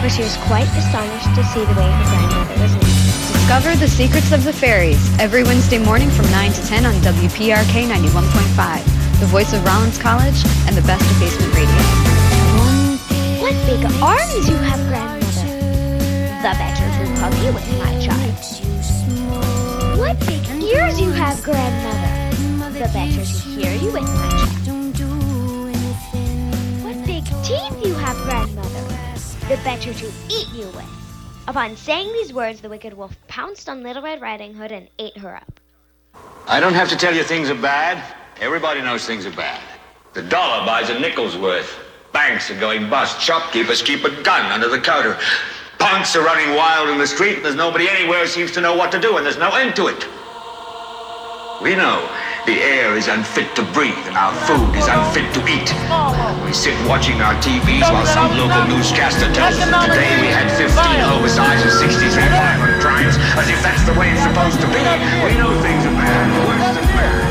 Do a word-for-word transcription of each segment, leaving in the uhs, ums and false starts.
for she was quite astonished to see the way her grandmother was leaving. Discover the secrets of the fairies every Wednesday morning from nine to ten on W P R K ninety-one point five, the voice of Rollins College and the best of basement radio. What big arms you have, grandmother. The better to hug you with, my child. What big ears you have, grandmother. The better to hear you with, my child. What big teeth you have, grandmother. The better to eat you with. Upon saying these words, the wicked wolf pounced on Little Red Riding Hood and ate her up. I don't have to tell you things are bad. Everybody knows things are bad. The dollar buys a nickel's worth. Banks are going bust. Shopkeepers keep a gun under the counter. Punks are running wild in the street, and there's nobody anywhere who seems to know what to do, and there's no end to it. We know the air is unfit to breathe, and our food is unfit to eat. We sit watching our T Vs while some local newscaster tells us that today we had fifteen homicides and sixty-three violent crimes, as if that's the way it's supposed to be. We know things are bad, worse than bad.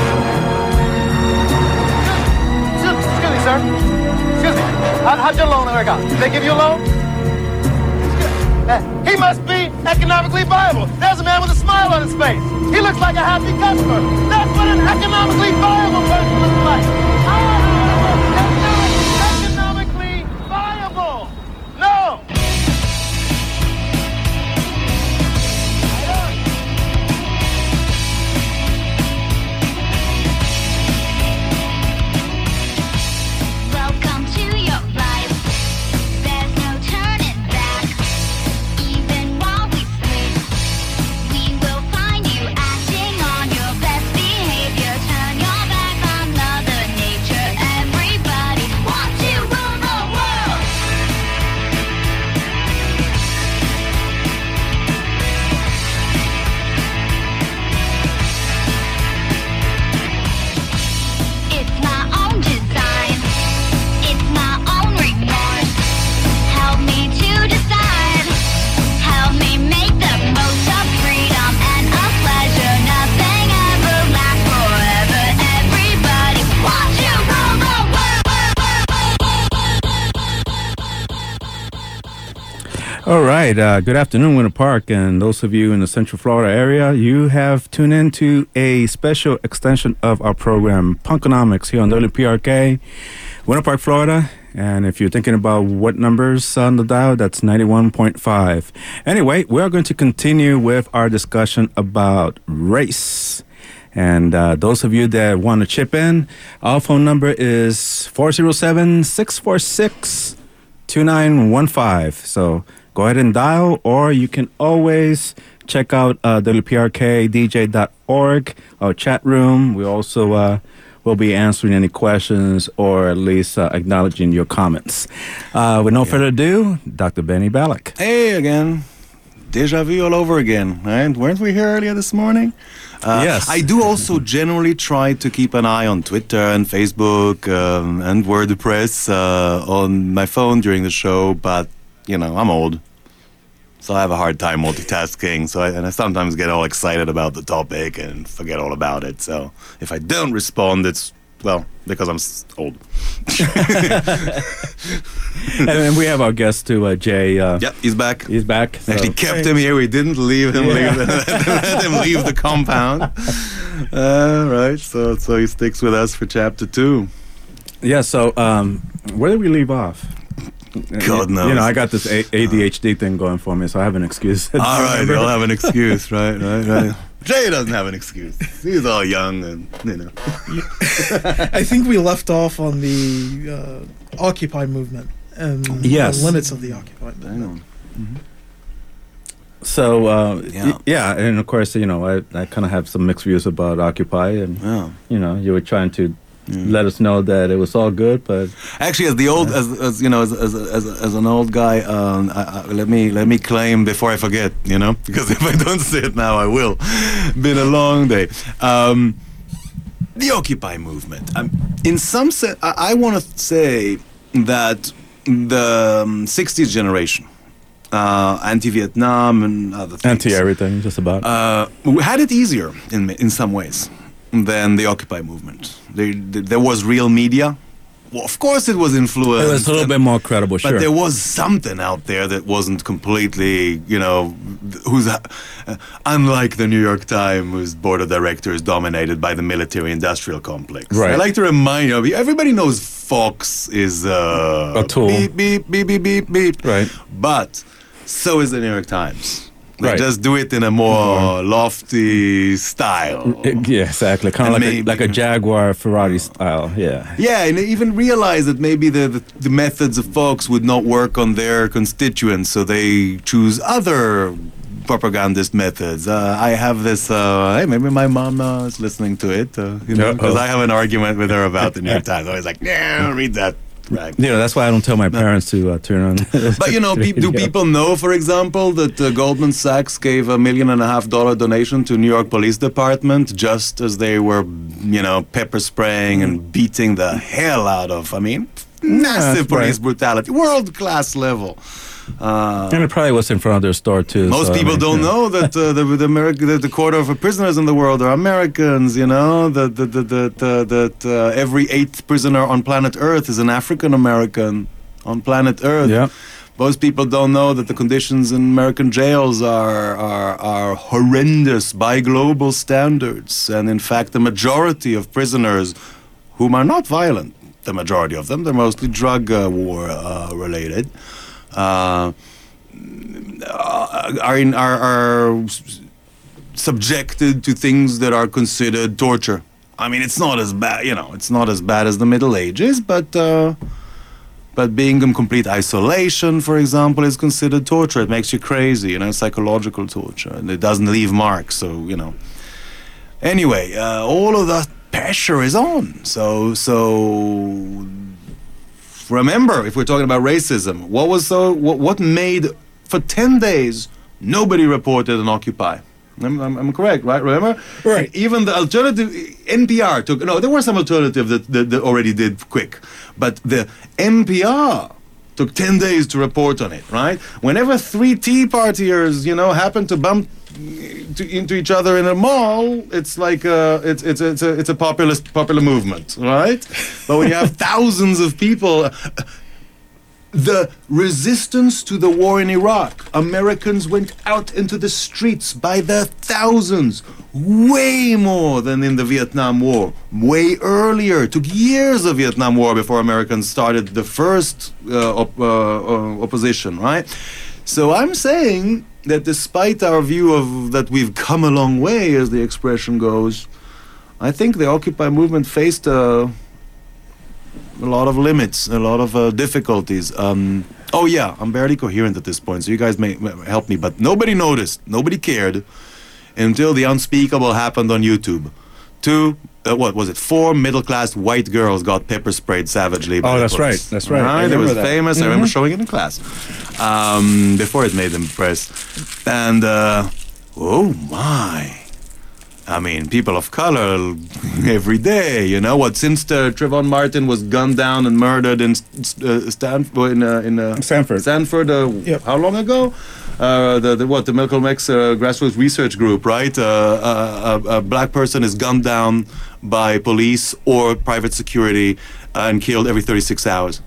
Excuse me, sir. Excuse me. How, how'd your loan work out? Did they give you a loan? Uh, he must be economically viable. There's a man with a smile on his face. He looks like a happy customer. That's what an economically viable person looks like. Ah, economically viable. No. Welcome to your life. There's no turning back. Even while we sleep, we will find you acting on your best behavior. Turn your back on Mother Nature. Everybody wants to rule the world. It's my own design. It's my own remorse. Help me to decide. Help me make the most of freedom and of pleasure. Nothing ever lasts forever. Everybody wants to rule the world. All right. Uh, good afternoon, Winter Park, and those of you in the Central Florida area. You have tuned in to a special extension of our program, Punkonomics, here on W P R K, Winter Park, Florida. And if you're thinking about what numbers on the dial, that's ninety-one point five. Anyway, we're going to continue with our discussion about race. And uh, those of you that want to chip in, our phone number is four oh seven, six four six, two nine one five. So go ahead and dial, or you can always check out uh, W P R K D J dot org, our chat room. We also uh, will be answering any questions or at least uh, acknowledging your comments. Uh, with no yeah. further ado, Doctor Benny Ballack. Hey again. Deja vu all over again, right? Weren't we here earlier this morning? Uh, yes. I do also generally try to keep an eye on Twitter and Facebook um, and WordPress uh, on my phone during the show, but, you know, I'm old. So I have a hard time multitasking, so I, and I sometimes get all excited about the topic and forget all about it. So if I don't respond, it's, well, because I'm s- old. And then we have our guest too, uh, Jay. Uh, yep, he's back. He's back. So. Actually kept him here. We didn't leave him. Yeah. Leave, let him leave the compound. All right, so so he sticks with us for chapter two. Yeah. So um, where did we leave off? God knows. You know, I got this A D H D thing going for me, so I have an excuse. All right, we'll have an excuse, right, right, right. Jay doesn't have an excuse. He's all young and, you know. I think we left off on the uh, Occupy movement and yes. the limits of the Occupy movement. Mm-hmm. So, uh, yeah. Y- yeah, and of course, you know, I, I kind of have some mixed views about Occupy, and, yeah. you know, you were trying to Mm. let us know that it was all good, but actually, as the old, uh, as, as you know, as as as, as an old guy, um, I, I, let me let me claim before I forget, you know, because if I don't say it now, I will. Been a long day. Um, the Occupy movement. Um, in some sense, I, I want to say that the um, sixties generation, uh, anti-Vietnam and other things, anti-everything, just about, uh, had it easier in in some ways than the Occupy movement. There, there was real media. Well, of course it was influenced. It was a little and- bit more credible, But sure. there was something out there that wasn't completely, you know, who's uh, unlike the New York Times, whose board of directors dominated by the military-industrial complex. Right. I like to remind you, everybody knows Fox is uh, A tool. Beep beep beep beep beep beep. Right. But so is the New York Times. They Right. just do it in a more lofty style. Yeah, exactly. Kind of And like a, maybe- like a Jaguar Ferrari style. Yeah. Yeah, and even realize that maybe the, the, the methods of Fox would not work on their constituents, so they choose other propagandist methods. Uh, I have this, uh, hey, maybe my mom uh, is listening to it, uh, you know, because Uh-oh. I have an argument with her about the New York Times. I was like, yeah, read that. Right. You know, that's why I don't tell my parents to uh, turn on. But you know, pe- do radio. people know, for example, that uh, Goldman Sachs gave a million and a half dollar donation to New York Police Department just as they were, you know, pepper spraying and beating the hell out of, I mean, massive that's right. police brutality, world class level. Uh, And it probably was in front of their store too. most so, I people mean, don't yeah. know that uh, the the, America, the the quarter of prisoners in the world are Americans. You know that that that that, uh, that uh, every eighth prisoner on planet Earth is an African American on planet Earth. Yeah. Most people don't know that the conditions in American jails are, are are horrendous by global standards, and in fact, the majority of prisoners, whom are not violent, the majority of them, they're mostly drug uh, war uh, related, uh, are in are, are s- subjected to things that are considered torture. I mean, it's not as bad, you know, it's not as bad as the Middle Ages, but. Uh, But being in complete isolation, for example, is considered torture. It makes you crazy, you know, psychological torture. And it doesn't leave marks, so, you know. Anyway, uh, all of that pressure is on. So, so remember, if we're talking about racism, what was so, what, what made, for ten days, nobody reported an Occupy. I'm, I'm, I'm correct, right? Remember? Right. Even the alternative, N P R took, no, there were some alternatives that, that, that already did quick. But the N P R took ten days to report on it, right? Whenever three Tea Partiers, you know, happen to bump to, into each other in a mall, it's like a, it's, it's, it's a, it's a populist, popular movement, right? But when you have thousands of people, the resistance to the war in Iraq, Americans went out into the streets by the thousands, way more than in the Vietnam War, way earlier. It took years of Vietnam War before Americans started the first uh, op- uh, uh, opposition, right? So I'm saying that despite our view of that we've come a long way, as the expression goes, I think the Occupy movement faced a a lot of limits, a lot of uh, difficulties. Um, oh yeah, I'm barely coherent at this point, so you guys may, may help me. But nobody noticed, nobody cared, until the unspeakable happened on YouTube. Two, uh, what was it? Four middle-class white girls got pepper sprayed savagely. By Oh, the that's police. right, that's right. I Right, it was remember that. famous. I remember showing it in class um, before it made them press. And uh, oh my. I mean, people of color every day, you know what? Since uh, Trayvon Martin was gunned down and murdered in uh, Stanford, in uh, in uh, Stanford. Stanford, uh, Yep. how long ago? Uh, the, the what? The Malcolm X uh, grassroots research group, right? Uh, uh, a, a black person is gunned down by police or private security uh, and killed every thirty-six hours.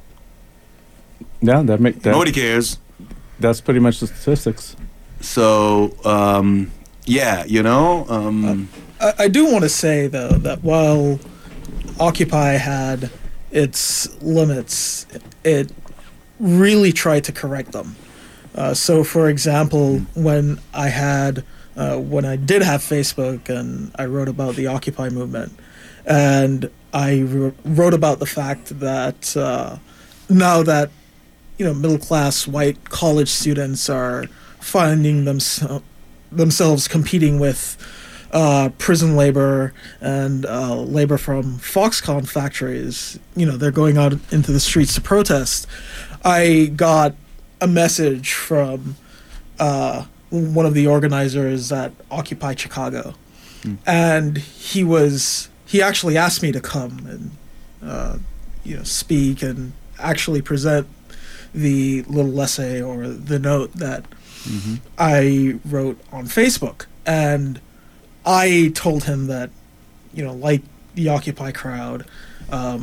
Yeah, that make that. Nobody cares. That's pretty much the statistics. So um, yeah, you know. Um, I, I do want to say though that while Occupy had its limits, it really tried to correct them. Uh, so, for example, when I had, uh, when I did have Facebook and I wrote about the Occupy movement, and I wr- wrote about the fact that uh, now that you know middle class white college students are finding themse- themselves competing with uh, prison labor and uh, labor from Foxconn factories, you know, they're going out into the streets to protest. I got a message from uh, one of the organizers at Occupy Chicago, mm. and he was he actually asked me to come and uh, you know speak and actually present the little essay or the note that mm-hmm. I wrote on Facebook, and I told him that you know like the Occupy crowd, um,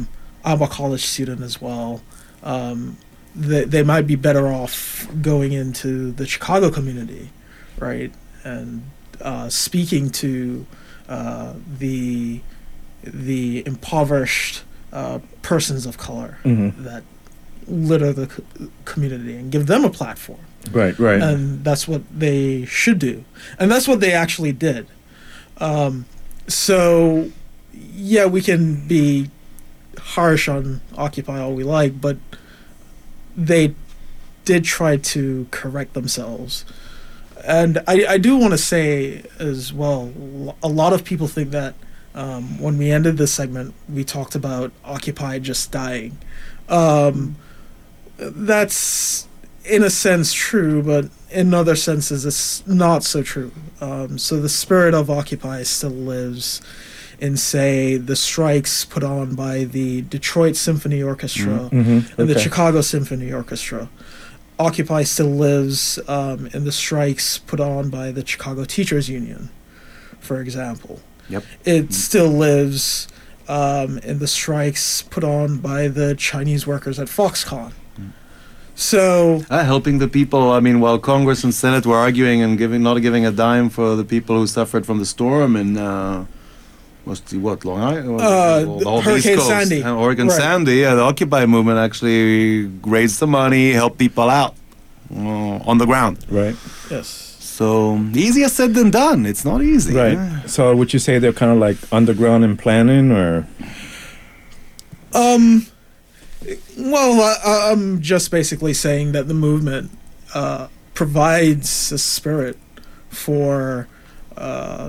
I'm a college student as well. Um, they, they might be better off going into the Chicago community, right? And uh, speaking to uh, the the impoverished uh, persons of color Mm-hmm. that litter the co- community and give them a platform. Right, right. And that's what they should do. And that's what they actually did. Um, so, yeah, we can be harsh on Occupy all we like, but they did try to correct themselves. And I, I do want to say as well, a lot of people think that um, when we ended this segment, we talked about Occupy just dying. Um, that's in a sense true, but in other senses it's not so true. Um, so the spirit of Occupy still lives in, say, the strikes put on by the Detroit Symphony Orchestra Mhm, and the okay. Chicago Symphony Orchestra. Occupy still lives um, in the strikes put on by the Chicago Teachers Union, for example. Yep. It still lives um, in the strikes put on by the Chinese workers at Foxconn. So Uh, helping the people. I mean, while Congress and Senate were arguing and giving, not giving a dime for the people who suffered from the storm in uh, must be what Long Island, Uh, the whole East Hurricane Coast, Sandy. uh, Hurricane Right. Sandy. Yeah, the Occupy movement actually raised the money, helped people out uh, on the ground. Right. yes. So easier said than done. It's not easy. Right. eh? So would you say they're kind of like underground in planning, or? Um, well, uh, I'm just basically saying that the movement uh, provides a spirit for uh,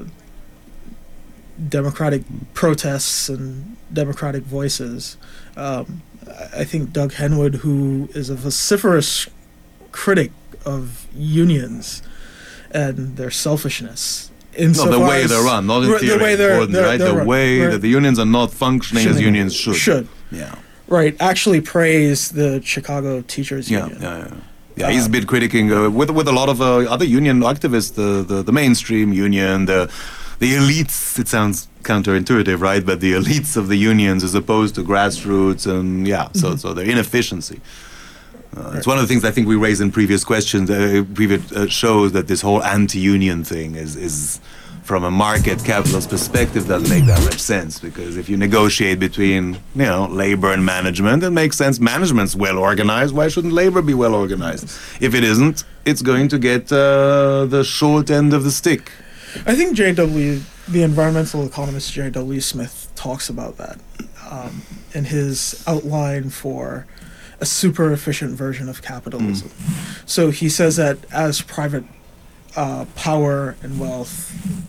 democratic protests and democratic voices. Um, I I think Doug Henwood, who is a vociferous critic of unions and their selfishness. No, the insofar way as- they're run, not in Right, theory. the way they're, important, they're, right? they're the run, way right. that the unions are not functioning as Shouldn't- unions should. Should. Yeah. Right, actually praise the Chicago Teachers Yeah, Union. yeah, yeah. Yeah, he's been critiquing uh, with with a lot of uh, other union activists, the, the the mainstream union, the the elites. It sounds counterintuitive, right? But the elites of the unions, as opposed to grassroots, and yeah, so Mm-hmm. so their inefficiency. Uh, it's one of the things I think we raised in previous questions, uh, previous uh, shows, that this whole anti-union thing is is. From a market capitalist perspective, doesn't make that much sense, because if you negotiate between, you know, labor and management, it makes sense. Management's well organized. Why shouldn't labor be well organized? If it isn't, it's going to get uh, the short end of the stick. I think J W, the environmental economist J W Smith, talks about that um, in his outline for a super efficient version of capitalism. So he says that as private uh, power and wealth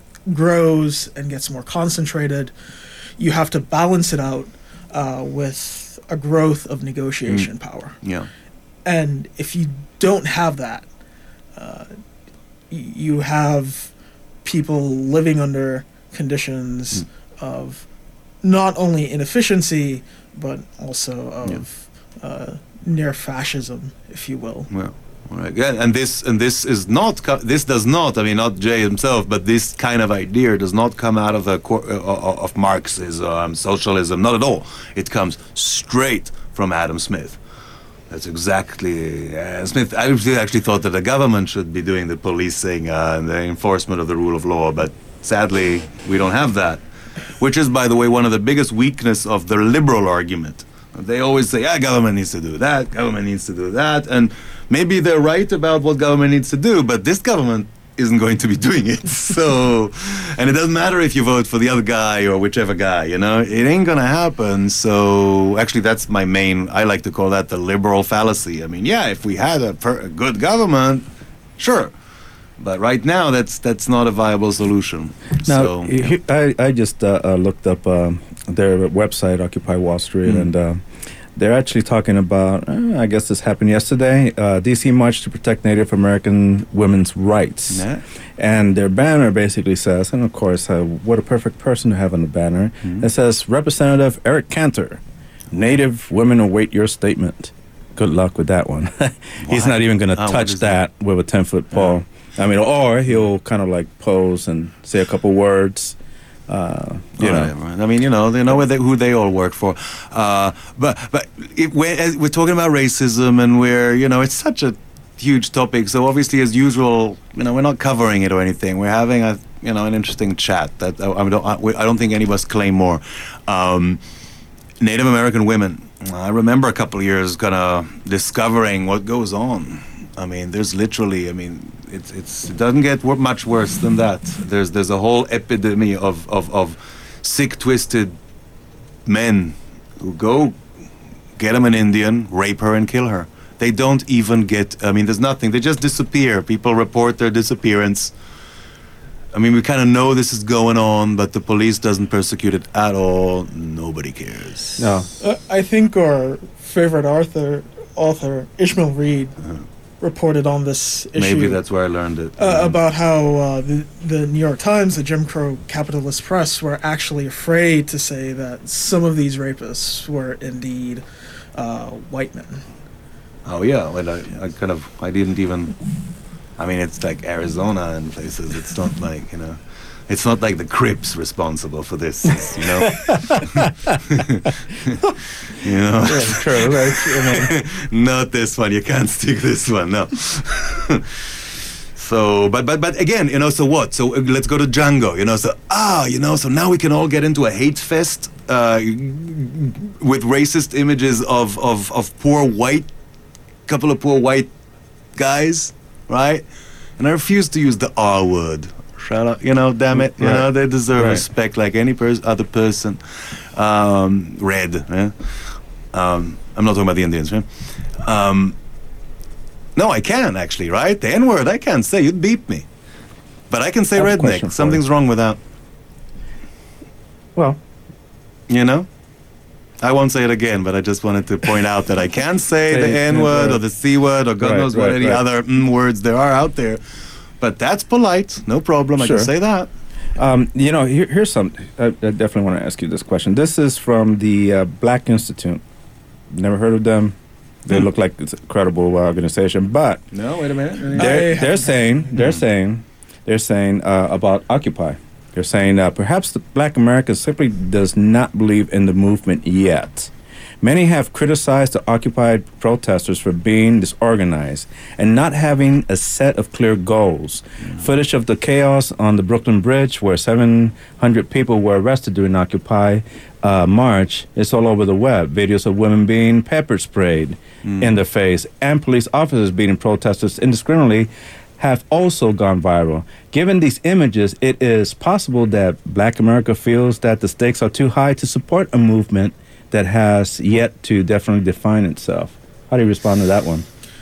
grows and gets more concentrated, you have to balance it out uh, with a growth of negotiation power. Yeah. And if you don't have that, uh, y- you have people living under conditions of not only inefficiency, but also of uh, near fascism, if you will. Well, all right. Yeah, and this and this is not co- this does not. I mean, not Jay himself, but this kind of idea does not come out of the cor- uh, of Marxism, socialism. Not at all. It comes straight from Adam Smith. That's exactly uh, Smith. I actually thought that the government should be doing the policing uh, and the enforcement of the rule of law, but sadly, we don't have that. Which is, by the way, one of the biggest weakness of the liberal argument. They always say, "Yeah, government needs to do that. Government needs to do that," and maybe they're right about what government needs to do, but this government isn't going to be doing it. So, and it doesn't matter if you vote for the other guy or whichever guy, you know, it ain't gonna happen. So, actually, that's my main, I like to call that the liberal fallacy. I mean, yeah, if we had a, per, a good government, sure. But right now, that's that's not a viable solution. Now, so, he- I, I just uh, uh, looked up um, their website, Occupy Wall Street, Mm. and uh, they're actually talking about, uh, I guess this happened yesterday, uh, D C March to Protect Native American Women's Rights. Yeah. And their banner basically says, and of course, uh, what a perfect person to have on the banner, Mm. it says, Representative Eric Cantor, Native women await your statement. Good luck with that one. He's Why? not even going to Ah, what touch is that with a ten-foot pole. I mean, or he'll kind of like pose and say a couple words, Uh, you know. Whatever. I mean, you know, they know where they, who they all work for. Uh, but but if we're, as we're talking about racism, and we're, you know, it's such a huge topic. So obviously, as usual, you know, we're not covering it or anything. We're having a, you know, an interesting chat that I, I don't I, I don't think any of us claim more. Um, Native American women. I remember a couple of years kind of discovering what goes on. I mean, there's literally, I mean, it's it's it doesn't get wor- much worse than that. There's there's a whole epidemic of, of, of sick, twisted men who go get them an Indian, rape her, and kill her. They don't even get, I mean, there's nothing. They just disappear. People report their disappearance. I mean, we kind of know this is going on, but the police doesn't persecute it at all. Nobody cares. No. Uh, I think our favorite author, author Ishmael Reed, Uh-huh. reported on this issue. Maybe that's where I learned it. uh, about how uh, the, the New York Times, the Jim Crow capitalist press, were actually afraid to say that some of these rapists were indeed uh, white men. Oh yeah, well, I, I kind of, I didn't even. I mean, it's like Arizona and places. It's not like, you know, it's not like the Crips responsible for this. It's, you know, you know. Yeah, true. Right? I mean, Not this one. You can't stick this one. No. So, but but but again, you know. So what? So uh, let's go to Django. You know. So ah, you know. So now we can all get into a hate fest uh, with racist images of of of poor white, couple of poor white guys, right? And I refuse to use the R word. Shut up. You know. Damn it. You Right. know. They deserve Right. respect like any pers- other person. Um, red. Eh? Um, I'm not talking about the Indians, right? Um, no, I can actually, right? The N word I can't say. You'd beat me. But I can say I have a question redneck. for Something's wrong with that. well, You know? I won't say it again, but I just wanted to point out that I can say Say the it, N word yeah. or the C word or God Right, knows what right, any right. other mm words there are out there. But that's polite. No problem. I Sure. can say that. Um, you know, here, here's some. I, I definitely want to ask you this question. This is from the uh, Black Institute. Never heard of them. They Hmm. look like it's a credible uh, organization, but No, wait a minute. I they're, haven't they're saying they're Hmm. saying they're saying uh, about Occupy. They're saying uh, perhaps the Black America simply does not believe in the movement yet. Many have criticized the Occupy protesters for being disorganized and not having a set of clear goals. Footage of the chaos on the Brooklyn Bridge, where seven hundred people were arrested during Occupy uh, March, is all over the web. Videos of women being pepper sprayed in the face and police officers beating protesters indiscriminately have also gone viral. Given these images, it is possible that Black America feels that the stakes are too high to support a movement that has yet to definitely define itself. How do you respond to that one?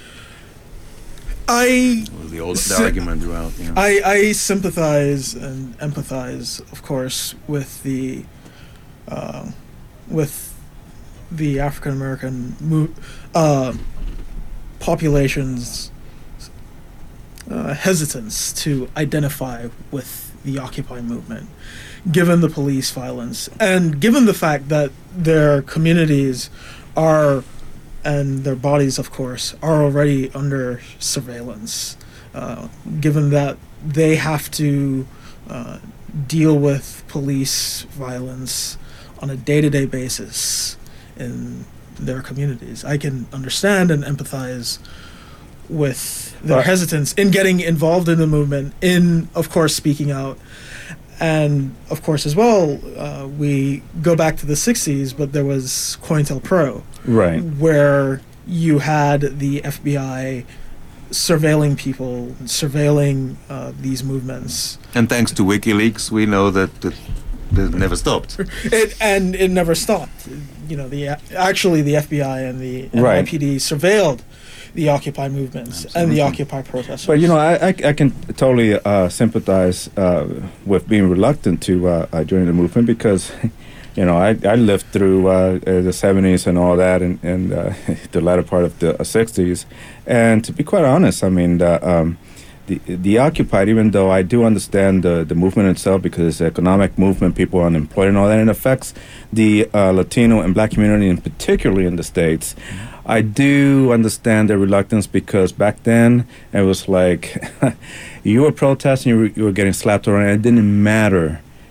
I It was the old the So- argument throughout. You know. I, I sympathize and empathize, of course, with the uh, with the African American mo- uh, population's uh, hesitance to identify with the Occupy movement, given the police violence and given the fact that their communities are, and their bodies, of course, are already under surveillance. Uh, given that they have to uh, deal with police violence on a day-to-day basis in their communities. I can understand and empathize with their Right. hesitance in getting involved in the movement, in, of course, speaking out. And, of course, as well, uh, we go back to the sixties, but there was COINTELPRO, Right. where you had the F B I surveilling people, surveilling uh, these movements. And thanks to WikiLeaks, we know that it, it never stopped. It, and it never stopped. You know, the actually the F B I and the Right. N Y P D surveilled the Occupy movements and the Absolutely. Occupy protesters. But you know, I, I, I can totally uh, sympathize uh, with being reluctant to uh, uh, join the movement because, you know, I, I lived through uh, uh, the seventies and all that, and, and uh, the latter part of the uh, sixties. And to be quite honest, I mean, the, um, the the Occupied, even though I do understand the, the movement itself because it's an economic movement, people are unemployed and all that, and it affects the uh, Latino and Black community, and particularly in the States. I do understand the reluctance because back then it was like you were protesting, you were, you were getting slapped around. It didn't matter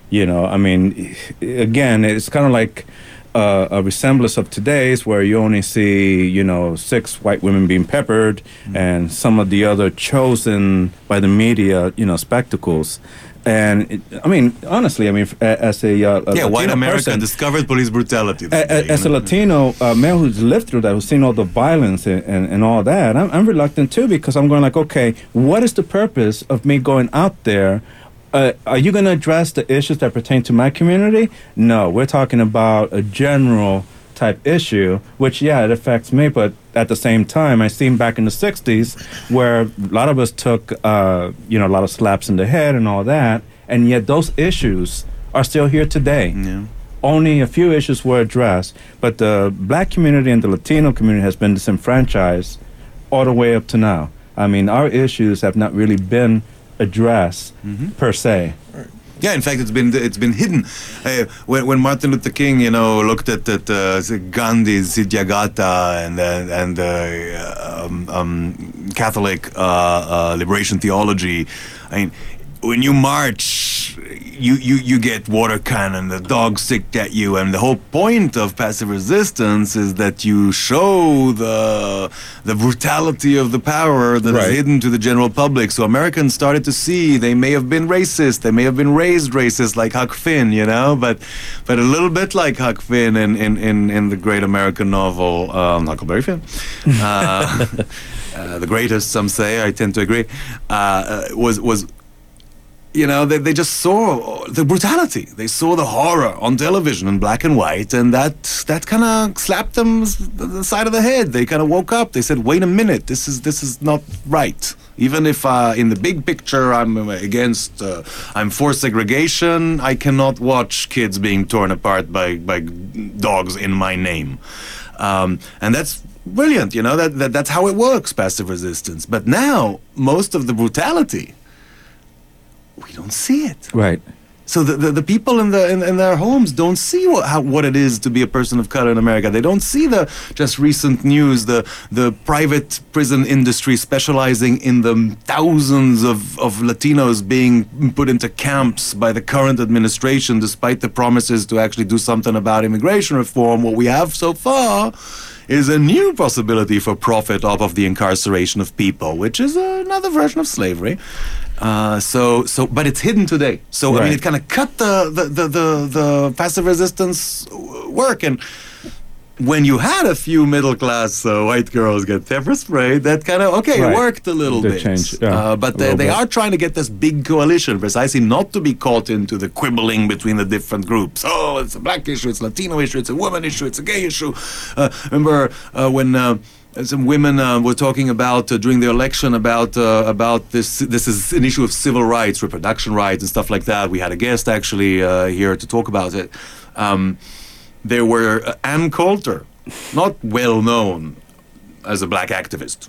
You know, I mean, again, it's kind of like uh, a resemblance of today's, where you only see, you know, six white women being peppered, mm-hmm. and some of the other chosen by the media, you know, spectacles. And it, I mean, honestly, I mean, as a, uh, a yeah, Latino white America person, discovered police brutality. A, a, as a Latino uh, male who's lived through that, who's seen all the violence and, and, and all that, I'm, I'm reluctant too, because I'm going like, okay, what is the purpose of me going out there? Uh, are you going to address the issues that pertain to my community? No, we're talking about a general type issue, which, yeah, it affects me, but at the same time, I seen back in the sixties where a lot of us took, uh, you know, a lot of slaps in the head and all that, and yet those issues are still here today. Yeah. Only a few issues were addressed, but the black community and the Latino community has been disenfranchised all the way up to now. I mean, our issues have not really been addressed mm-hmm. per se. Yeah, in fact, it's been it's been hidden. Uh, when, when Martin Luther King, you know, looked at, at uh, Gandhi's Siddhagata and and, and uh, um, um, Catholic uh, uh, liberation theology, I mean, when you march, you, you, you get water cannon, the dogs stick at you, and the whole point of passive resistance is that you show the the brutality of the power that right. is hidden to the general public. So Americans started to see they may have been racist, they may have been raised racist like Huck Finn, you know, but but a little bit like Huck Finn in, in, in, in the great American novel um, Huckleberry Finn. Uh, uh, the greatest, some say, I tend to agree, uh, was was You know, they, they just saw the brutality. They saw the horror on television in black and white, and that that kind of slapped them the side of the head. They kind of woke up. They said, "Wait a minute, this is this is not right." Even if uh, in the big picture I'm against, uh, I'm for segregation, I cannot watch kids being torn apart by by dogs in my name, um, and that's brilliant. You know, that, that that's how it works, passive resistance. But now most of the brutality, we don't see it. Right. So the, the, the people in the in, in their homes don't see what how, what it is to be a person of color in America. They don't see the just recent news, the the private prison industry specializing in the thousands of, of Latinos being put into camps by the current administration, despite the promises to actually do something about immigration reform. What we have so far is a new possibility for profit off of the incarceration of people, which is another version of slavery. Uh, so, so, but it's hidden today. So, right. I mean, it kind of cut the, the, the, the, the passive resistance work. And when you had a few middle-class uh, white girls get pepper sprayed, that kind of, okay, right. it worked a little they bit. Changed, yeah, uh, but they, they are trying to get this big coalition, precisely not to be caught into the quibbling between the different groups. Oh, it's a black issue, it's a Latino issue, it's a woman issue, it's a gay issue. Uh, remember uh, when... Uh, Some women uh, were talking about uh, during the election about uh, about this. This is an issue of civil rights, reproduction rights, and stuff like that. We had a guest actually uh, here to talk about it. Um, there were uh, Ann Coulter, not well known as a black activist.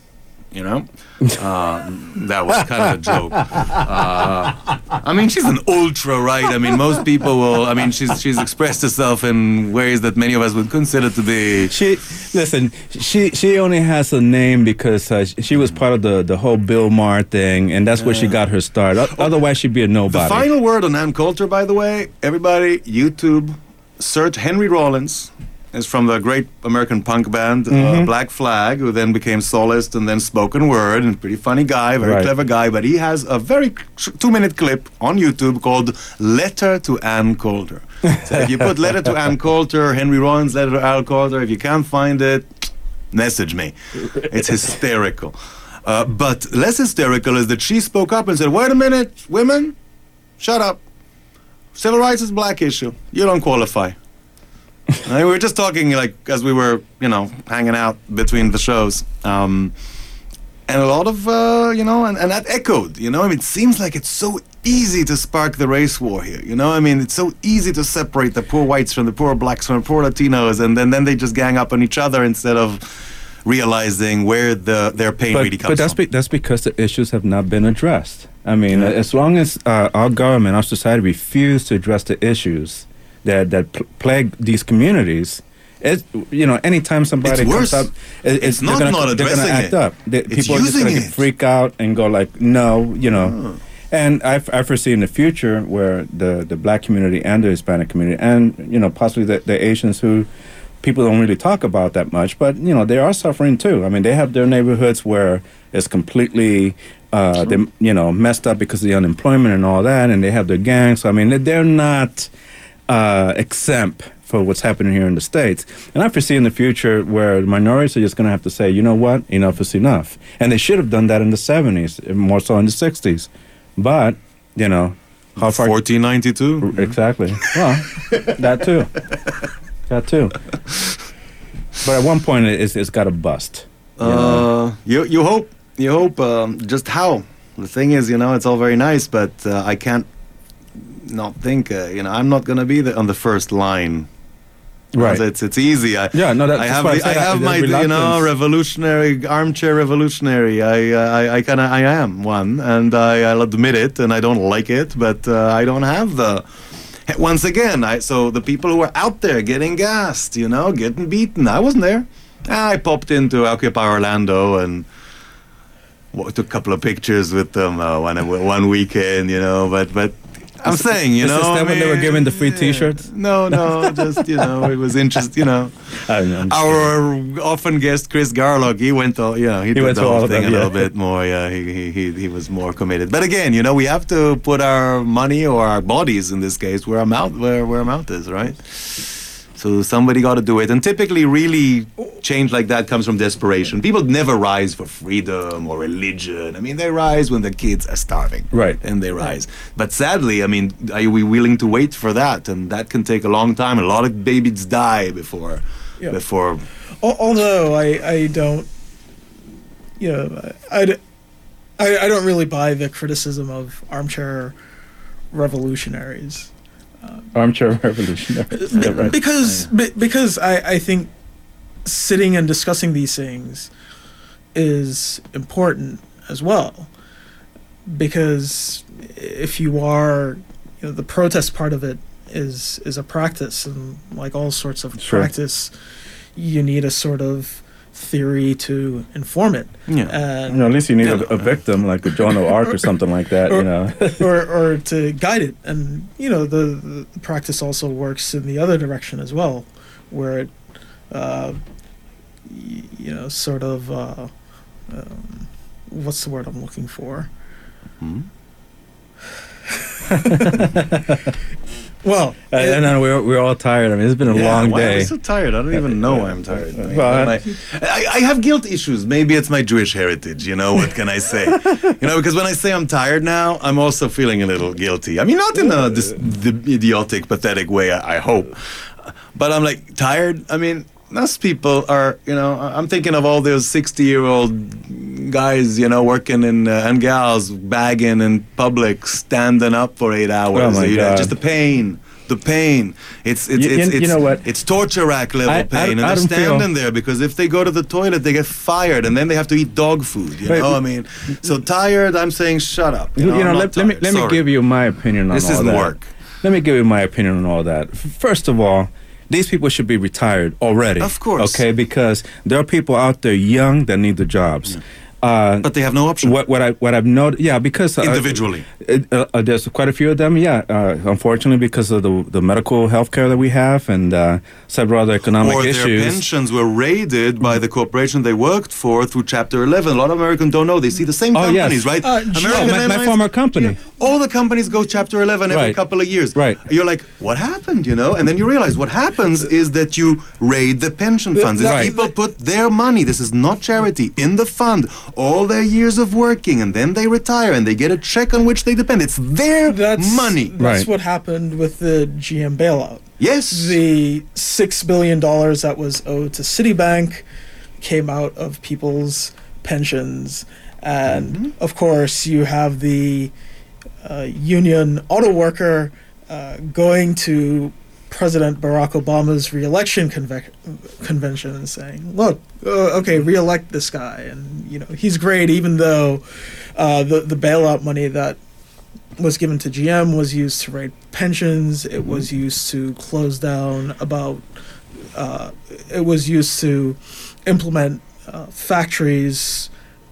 You know, uh, that was kind of a joke. Uh, I mean, she's an ultra right. I mean, most people will. I mean, she's she's expressed herself in ways that many of us would consider to be. She listen. She she only has a name because uh, she was part of the, the whole Bill Maher thing, and that's where she got her start. O- otherwise, she'd be a nobody. The final word on Ann Coulter, by the way, everybody, YouTube, search Henry Rollins. Is from the great American punk band mm-hmm. uh, Black Flag, who then became Soloist and then Spoken Word, and pretty funny guy, very right. clever guy, but he has a very two-minute clip on YouTube called Letter to Ann Coulter. So if you put Letter to Ann Coulter, Henry Rollins, Letter to Al Coulter, if you can't find it, message me. It's hysterical. Uh, but less hysterical is that she spoke up and said, wait a minute, women, shut up. Civil rights is a black issue. You don't qualify. I mean, we were just talking, like, as we were, you know, hanging out between the shows. Um, and a lot of, uh, you know, and, and that echoed, you know? I mean, it seems like it's so easy to spark the race war here, you know? I mean, it's so easy to separate the poor whites from the poor blacks from the poor Latinos, and then, then they just gang up on each other instead of realizing where the their pain but, really comes but that's from. Be, that's because the issues have not been addressed. I mean, yeah. as long as uh, our government, our society refuse to address the issues that that pl- plague these communities, it, you know, anytime somebody it's comes up, it, it's, it's not gonna, not they're addressing gonna act it. up. They, it's people are just using gonna it. freak out and go like, no, you know. Oh. And I, I foresee in the future where the, the black community and the Hispanic community and, you know, possibly the, the Asians who people don't really talk about that much, but, you know, they are suffering too. I mean, they have their neighborhoods where it's completely, uh, they, you know, messed up because of the unemployment and all that, and they have their gangs. So, I mean, they're not uh, exempt for what's happening here in the States. And I foresee in the future where minorities are just going to have to say, you know what, enough is enough. And they should have done that in the seventies, more so in the sixties. But, you know, how far... fourteen ninety-two? Exactly. Well, that too. That too. But at one point, it's, it's got to bust. You, uh, know? you, you hope. You hope. Um, just how? The thing is, you know, it's all very nice, but uh, I can't not think, uh, you know, I'm not going to be the, on the first line. Right. It's it's easy. I, yeah, no, that's, I have that's the, I have my you know revolutionary armchair revolutionary. I I, I kind of I am one, and I, I'll admit it, and I don't like it, but uh, I don't have the. Once again, I so the people who are out there getting gassed, you know, getting beaten. I wasn't there. I popped into Occupy Orlando and w- took a couple of pictures with them uh, one one weekend, you know, but but. I'm saying, you Is know, this I when mean, they were giving the free T-shirts? No, no, just, you know, it was interesting, you know. I know, Our often guest Chris Garlock, he went, to, you know, he, He did went the to all whole of thing them, a yeah. little bit more. Yeah, he, he he he was more committed. But again, you know, we have to put our money or our bodies in this case where our mouth where where our mouth is, right? So somebody got to do it. And typically, really, change like that comes from desperation. People never rise for freedom or religion. I mean, they rise when the kids are starving. Right. And they rise. But sadly, I mean, are we willing to wait for that? And that can take a long time. A lot of babies die before, Yeah. before. Al- Although I, I don't, you know, I, I, I don't really buy the criticism of armchair revolutionaries. Armchair revolutionary. Yeah, right. Because be- because I, I think sitting and discussing these things is important as well. Because if you are, you know, the protest part of it is is a practice, and like all sorts of Sure. practice, you need a sort of theory to inform it. Yeah. And You know, at least you need a, a victim like a Joan of Arc or something like that, you know. or, or to guide it. And, you know, the, the practice also works in the other direction as well, where it, uh, y- you know, sort of, uh, um, what's the word I'm looking for? Hmm? Well, Uh, it- and then we're, we're all tired. I mean, it's been a Yeah, long why am day. I so tired? I don't even know why I'm tired. I, mean, Well, I, I, I have guilt issues. Maybe it's my Jewish heritage. You know, what can I say? You know, because when I say I'm tired now, I'm also feeling a little guilty. I mean, not in a this, the idiotic, pathetic way, I, I hope. But I'm like, tired? I mean, most people are, you know, I'm thinking of all those sixty-year-old guys, you know, working in, uh, and gals, bagging in public, standing up for eight hours. Oh, my you know, God. just the pain. The pain. It's it's You- it's, you- you it's know what? It's torture rack level I- I- pain, I and they're don't feel- standing there because if they go to the toilet, they get fired, and then they have to eat dog food. You Wait, know, I mean, so tired. I'm saying, shut up. You, you know, I'm let, not let me tired. let me Sorry. give you my opinion on This all isn't that. work. Let me give you my opinion on all that. F- First of all, these people should be retired already. Of course. Okay, because there are people out there young that need the jobs. Uh, But they have no option. what what I what I've noticed, yeah, because uh, Individually. uh, uh, there's quite a few of them, yeah. Uh, unfortunately, because of the the medical health care that we have and uh, several other economic Or their issues. pensions were raided by the corporation they worked for through Chapter eleven. A lot of Americans don't know. They see the same Oh, yes. companies, right? Uh, Oh, American my, my Airlines- former company. All the companies go Chapter eleven every Right. couple of years. Right. You're like, what happened, you know? And then you realize what happens is that you raid the pension funds. These Right. people put their money, this is not charity, in the fund, all their years of working, and then they retire and they get a check on which they depend. It's their that's, money. That's Right. what happened with the G M bailout. Yes. The six billion dollars that was owed to Citibank came out of people's pensions, and Mm-hmm. of course you have the uh, union auto worker uh, going to President Barack Obama's reelection conve- convention and saying, "Look, uh, okay, reelect this guy, and you know he's great, even though uh, the the bailout money that was given to G M was used to raise pensions. It was used to close down about. Uh, it was used to implement uh, factories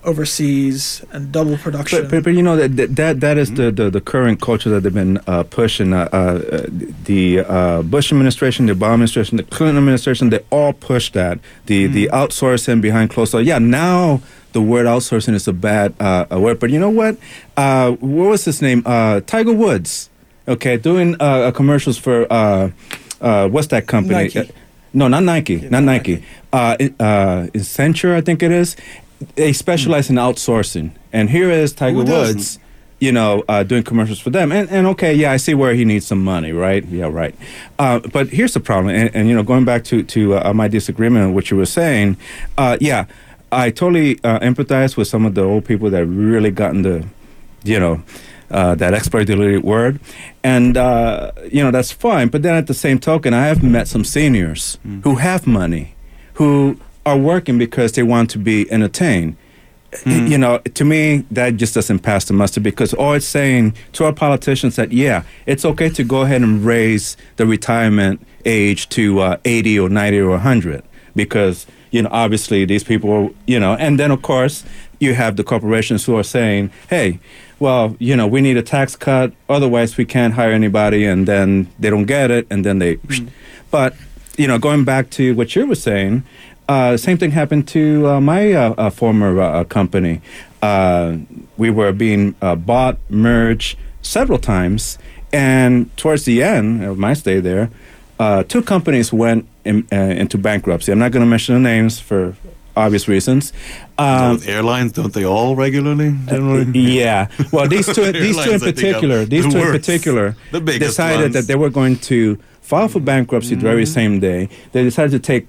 overseas and double production. But, but, but you know that that that is the, the, the current culture that they've been uh, pushing. Uh, uh, the uh, Bush administration, the Obama administration, the Clinton administration, they all push that. The mm. the outsourcing behind closed doors. Yeah, now the word outsourcing is a bad uh, a word. But you know what? Uh, what was his name? Uh, Tiger Woods. Okay, doing uh, commercials for uh, uh, what's that company? Nike. Uh, no, not Nike. Yeah, not not Nike. Nike. Uh, uh, Accenture, I think it is. They specialize in outsourcing, and here is Tiger Who doesn't? Woods, you know, uh, doing commercials for them. And and okay, yeah, I see where he needs some money, right? Yeah, right. Uh, but here's the problem, and, and you know, going back to to uh, my disagreement with what you were saying, uh, yeah, I totally uh, empathize with some of the old people that really gotten the, you know, uh, that expert-deleted word, and uh, you know that's fine. But then at the same token, I have met some seniors mm. who have money, who are working because they want to be entertained. Mm. You know, to me, that just doesn't pass the muster, because all it's saying to our politicians that, yeah, it's okay to go ahead and raise the retirement age to uh, eighty or ninety or one hundred, because, you know, obviously these people, you know, and then, of course, you have the corporations who are saying, hey, well, you know, we need a tax cut, otherwise we can't hire anybody, and then they don't get it, and then they... Mm. But, you know, going back to what you were saying, Uh, same thing happened to uh, my uh, uh, former uh, company. Uh, we were being uh, bought, merged several times, and towards the end of my stay there, uh, two companies went in, uh, into bankruptcy. I'm not going to mention the names for obvious reasons. Um, With airlines, don't they all regularly? Generally? Uh, yeah. Well, these two, these two in particular, these the two in worst. particular, The biggest decided ones. that they were going to file for bankruptcy mm-hmm. the very same day. They decided to take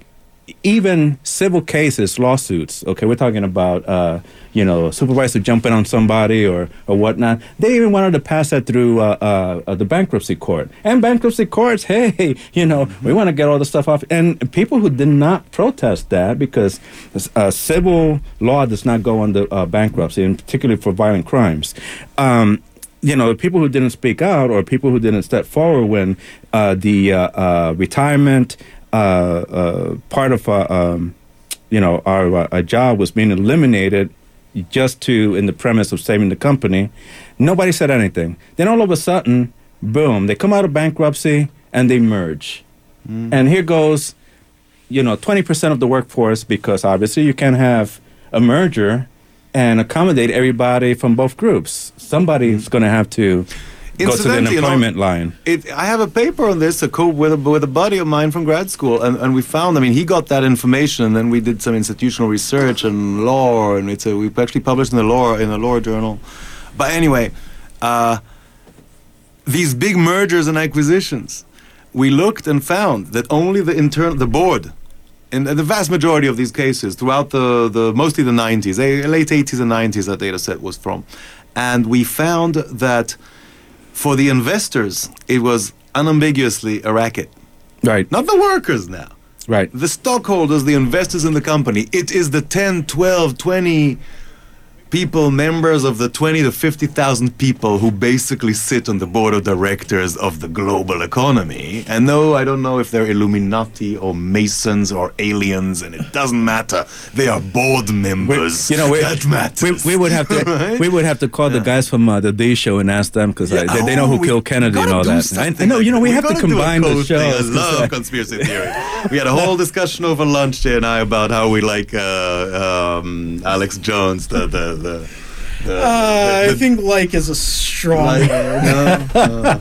even civil cases, lawsuits. Okay, we're talking about uh, you know, a supervisor jumping on somebody or or whatnot. They even wanted to pass that through uh, uh, the bankruptcy court. And bankruptcy courts, hey, you know, mm-hmm. we want to get all the stuff off. And people who did not protest that, because uh, civil law does not go under uh, bankruptcy, and particularly for violent crimes. Um, you know, people who didn't speak out, or people who didn't step forward when uh, the uh, uh, retirement. Uh, uh, part of uh, um, you know our, uh, our job was being eliminated just to in the premise of saving the company. Nobody said anything. Then all of a sudden, boom! They come out of bankruptcy and they merge, mm. and here goes, you know, twenty percent of the workforce, because obviously you can't have a merger and accommodate everybody from both groups. Somebody's mm. going to have to. Go to the unemployment you know, line. It, I have a paper on this a co- with, a, with a buddy of mine from grad school, and, and we found, I mean, he got that information, and then we did some institutional research and law, and it's a, we actually published in the law in the law journal. But anyway, uh, these big mergers and acquisitions, we looked and found that only the internal, the board, in the vast majority of these cases, throughout the, the mostly the nineties, late eighties and nineties, that data set was from, and we found that. For the investors, it was unambiguously a racket. Right. Not the workers now. Right. The stockholders, the investors in the company. It is the ten, twelve, twenty people, members of the twenty to fifty thousand people who basically sit on the board of directors of the global economy. And no, I don't know if they're Illuminati or Masons or aliens, and it doesn't matter. They are board members. We, you know, we, that matters. We, we would have to right? we would have to call yeah. the guys from uh, the Day Show and ask them, because yeah. they, they know oh, who killed Kennedy and all that. I, I know, you know, we, we have to combine the shows. I love conspiracy theory. We had a whole discussion over lunch, Jay and I, about how we like uh, um, Alex Jones, the the The, the, uh, the, the, I think like is a strong like, word. No, no.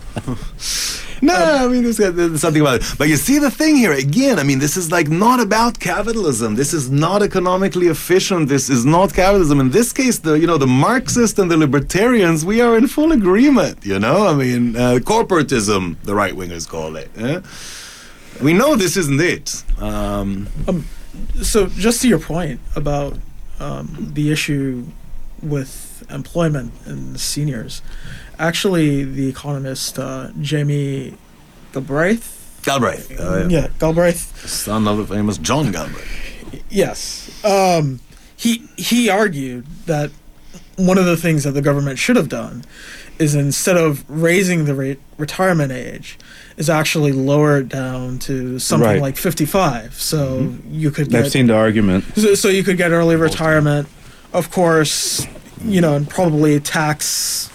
no I mean, there's, there's something about it. But you see the thing here, again, I mean, this is like not about capitalism. This is not economically efficient. This is not capitalism. In this case, the, you know, the Marxists and the libertarians, we are in full agreement, you know? I mean, uh, corporatism, the right-wingers call it. Eh? We know this isn't it. Um, um, so just to your point about um, the issue with employment and seniors, actually the economist uh, Jamie Galbraith Galbraith uh, yeah. yeah Galbraith, son of the famous John Galbraith, yes um, he he argued that one of the things that the government should have done is, instead of raising the rate retirement age, is actually lower it down to something right. like fifty-five, so mm-hmm. you could get, I've seen the argument. So, so you could get early retirement of course, you know, and probably tax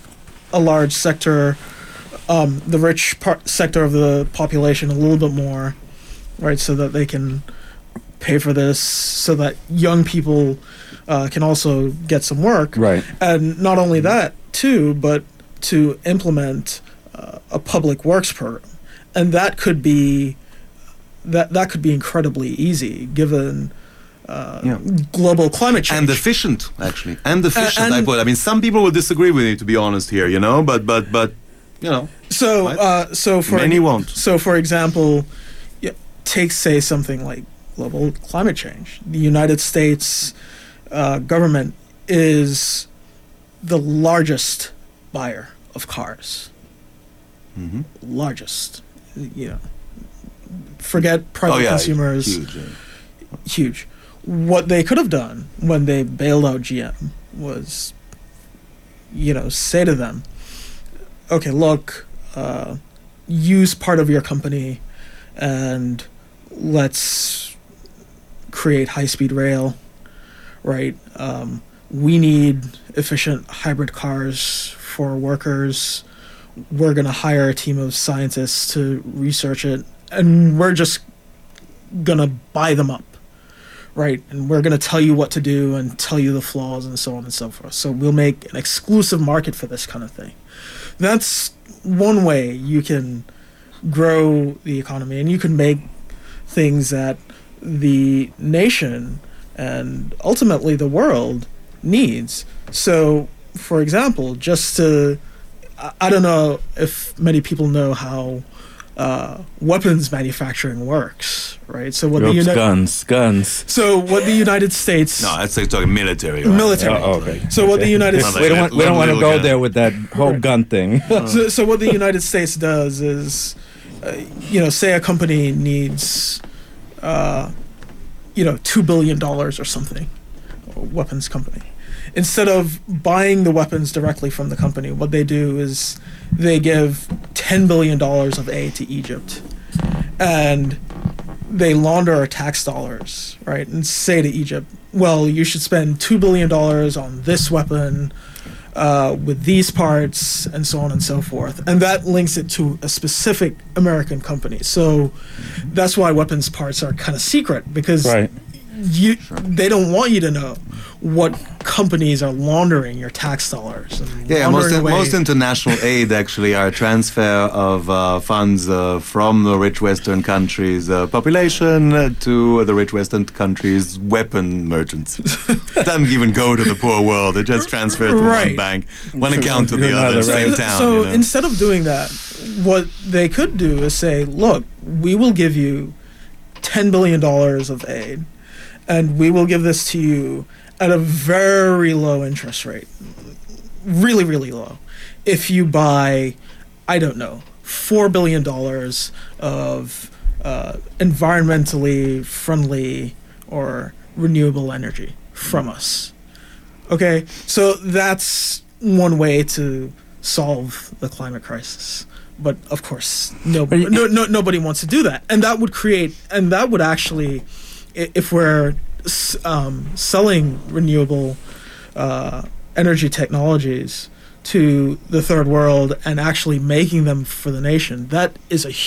a large sector, um, the rich part sector of the population a little bit more, right, so that they can pay for this, so that young people uh, can also get some work. Right. And not only that, too, but to implement uh, a public works program. And that could be that that could be incredibly easy given uh, Yeah. global climate change. And efficient, actually, and efficient. and- I put. I mean, some people will disagree with me, to be honest here, you know. But but but, you know, So, Right. uh, so for Many won't. So, for example, yeah, take say something like global climate change. The United States uh, government is the largest buyer of cars. Mhm. Largest, you know. Forget private oh yeah, consumers. huge. yeah. Huge. What they could have done when they bailed out G M was, you know, say to them, okay, look, uh, use part of your company and let's create high-speed rail, right? Um, we need efficient hybrid cars for workers. We're going to hire a team of scientists to research it, and we're just going to buy them up, right? And we're going to tell you what to do and tell you the flaws and so on and so forth. So we'll make an exclusive market for this kind of thing. That's one way you can grow the economy, and you can make things that the nation and ultimately the world needs. So, for example, just to, I- I don't know if many people know how uh, weapons manufacturing works, right? So what the Ropes, Uni- guns, guns. so what the United States No, I'd say talking military. Right? military. Oh, okay. So what the United Not States We don't want, we don't want to Little go gun. there with that whole gun thing. so, so what the United States does is, uh, you know, say a company needs, uh, you know, two billion dollars or something, a weapons company. Instead of buying the weapons directly from the company, what they do is they give ten billion dollars of aid to Egypt, and they launder our tax dollars, right? And say to Egypt, well, you should spend two billion dollars on this weapon, uh, with these parts, and so on and so forth. And that links it to a specific American company. So that's why weapons parts are kind of secret, because Right. you they don't want you to know what companies are laundering your tax dollars. And Yeah, most, laundering away- most international aid actually are transfer of uh, funds uh, from the rich Western countries' uh, population uh, to the rich Western countries' weapon merchants. It doesn't even go to the poor world. It just transfers from Right. one bank, one account to the Another, other, same right. town. So you know? instead of doing that, what they could do is say, look, we will give you ten billion dollars of aid, and we will give this to you at a very low interest rate. Really, really low. If you buy, I don't know, four billion dollars of uh, environmentally friendly or renewable energy from us. Okay? So that's one way to solve the climate crisis. But of course, no, But you- no, no, nobody wants to do that. And that would create, and that would actually, i- if we're s- um, selling renewable uh, energy technologies to the third world and actually making them for the nation, that is a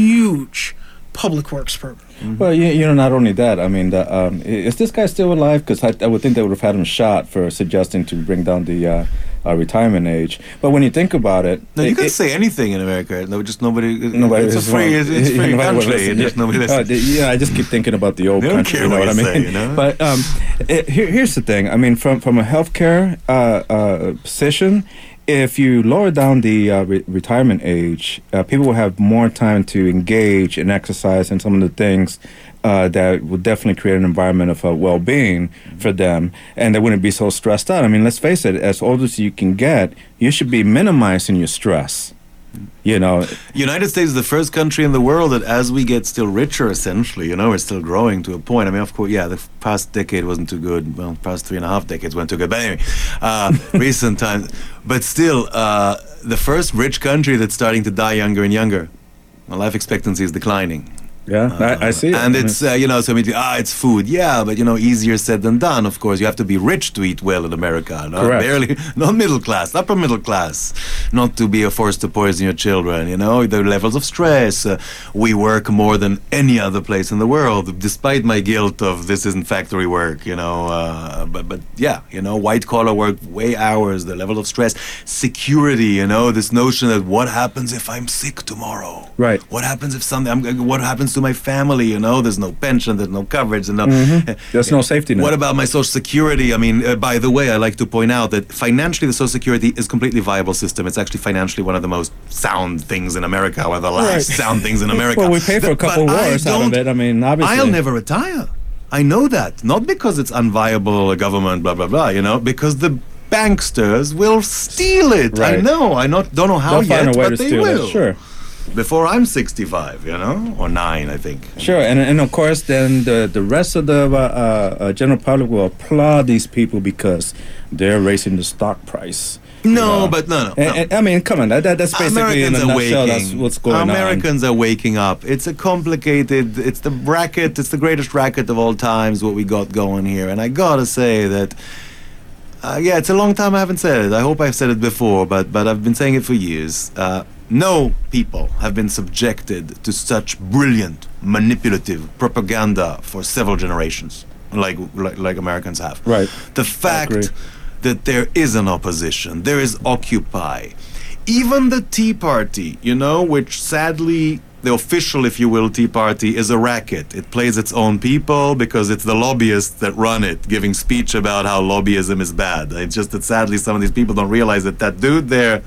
huge public works program. Well, you, you know, not only that, I mean, the, um, i- is this guy still alive? Because I, I would think they would have had him shot for suggesting to bring down the uh, uh, retirement age. But when you think about it, No, you it, can it- say anything in America. No, just nobody. nobody It's a is free. wrong. It's, it's free Nobody would country. listen. Just nobody Uh, listens. the- yeah, I just keep thinking about the old They don't country. care You know what what I you mean? say, you know? But um, it, here, here's the thing. I mean, from from a healthcare uh, uh, position, if you lower down the uh, re- retirement age, uh, people will have more time to engage and exercise and some of the things uh, that would definitely create an environment of uh, well-being for them, and they wouldn't be so stressed out. I mean, let's face it, as old as you can get, you should be minimizing your stress. You know, United States is the first country in the world that, as we get still richer, essentially, you know, we're still growing to a point. I mean, of course, yeah, the past decade wasn't too good. Well, past three and a half decades weren't too good. But anyway, uh, recent times. But still, uh, the first rich country that's starting to die younger and younger. Well, life expectancy is declining. Yeah, I, I see it. And it's, uh, you know, so many, ah, it's food. Yeah, but, you know, easier said than done, of course. You have to be rich to eat well in America. Not Correct. barely, not middle class, upper middle class. Not to be a force to poison your children, you know. The levels of stress. Uh, we work more than any other place in the world, despite my guilt of this isn't factory work, you know. Uh, but, but, yeah, you know, white-collar work, way hours, the level of stress. Security, you know, this notion that what happens if I'm sick tomorrow? Right. What happens if something, I'm, what happens to my family, you know, there's no pension, there's no coverage, and no, Mm-hmm. There's no safety net. What about my social security? I mean, uh, by the way, I like to point out that financially the social security is a completely viable system. It's actually financially one of the most sound things in America, one of the last Right. sound things in America. Well, we pay for a But couple I wars out of don't- it. I mean, obviously. I'll never retire. I know that. Not because it's unviable government, blah, blah, blah, you know, because the banksters will steal it. I Right. know. I not don't know how They'll yet, find a way but to they steal will. it. Sure. Before I'm sixty-five, you know, or nine, I think. Sure, and and of course, then the the rest of the uh, uh, general public will applaud these people because they're raising the stock price. No, Yeah. but no, no. And, no. and, I mean, come on, that, that that's basically in Americans a are nutshell. waking. That's what's going Americans are waking up. It's a complicated. It's the racket. It's the greatest racket of all times. What we got going here, and I gotta say that. Uh, yeah, it's a long time I haven't said it. I hope I've said it before, but but I've been saying it for years. Uh, no people have been subjected to such brilliant, manipulative propaganda for several generations, like like, like Americans have. Right. The agree. fact that there is an opposition, there is Occupy, even the Tea Party, you know, which sadly. The official, if you will, Tea Party is a racket. It plays its own people because it's the lobbyists that run it, giving speech about how lobbyism is bad. It's just that sadly some of these people don't realize that that dude there,